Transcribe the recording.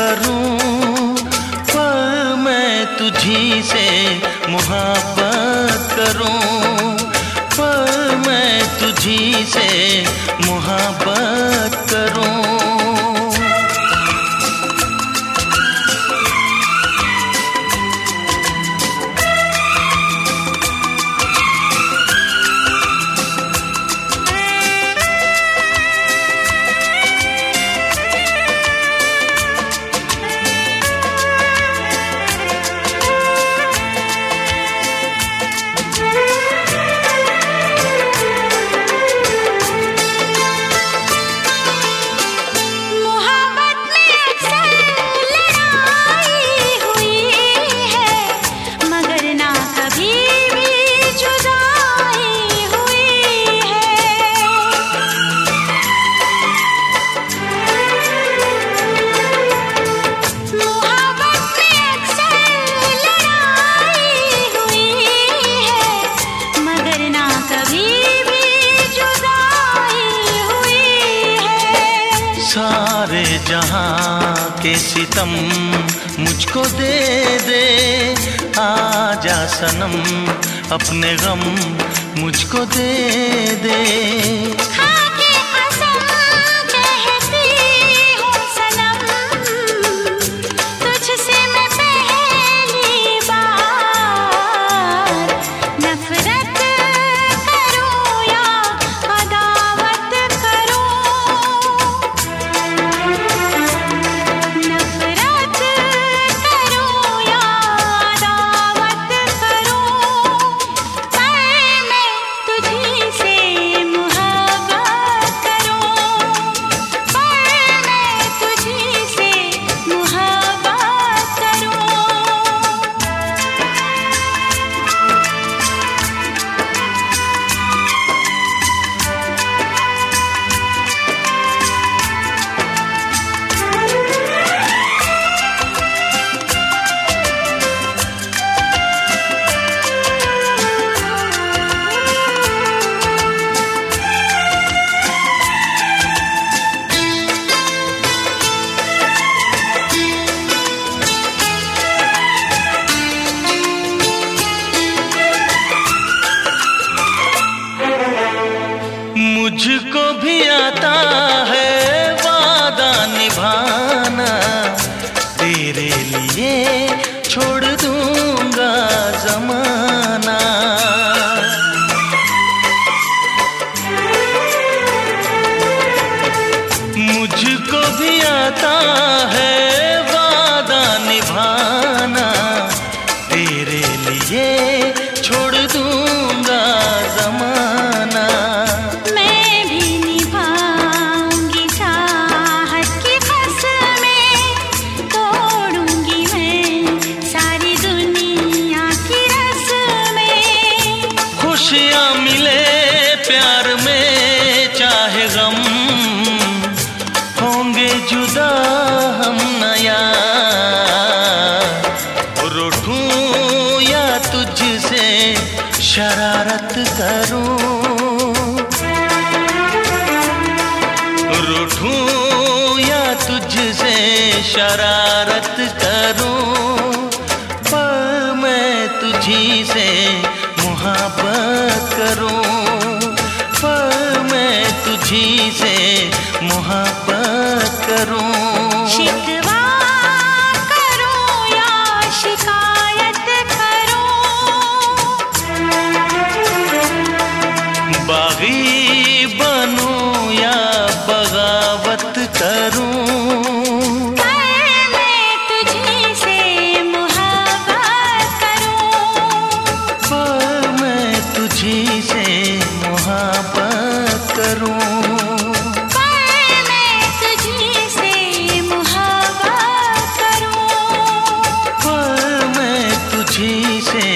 करूं, पर मैं तुझी से मोहब्बत करूं, पर मैं तुझी से मोहब्बत करूं। सारे जहां के सितम मुझको दे दे, आजा सनम अपने गम मुझको दे दे। मुझको भी आता है वादा निभाना, तेरे लिए छोड़ दूंगा ज़माना। मुझको भी आता है वादा निभाना, तेरे लिए छोड़ दूंगा ज़माना। खुशियाँ मिले प्यार में चाहे गम, होंगे जुदा हम नया। रूठूं या तुझसे शरारत करूं, रूठूं या तुझसे शरारत करूं, पर मैं तुझी से मोहब्बत करूं, पर मैं तुझी से मोहब्बत करूं। शिकवा करूं या शिकायत करूं, बागी बनूं या बगावत करूं, तुझी से मोहब्बत करूं, पर मैं तुझी से मोहब्बत करूं, पर मैं तुझी से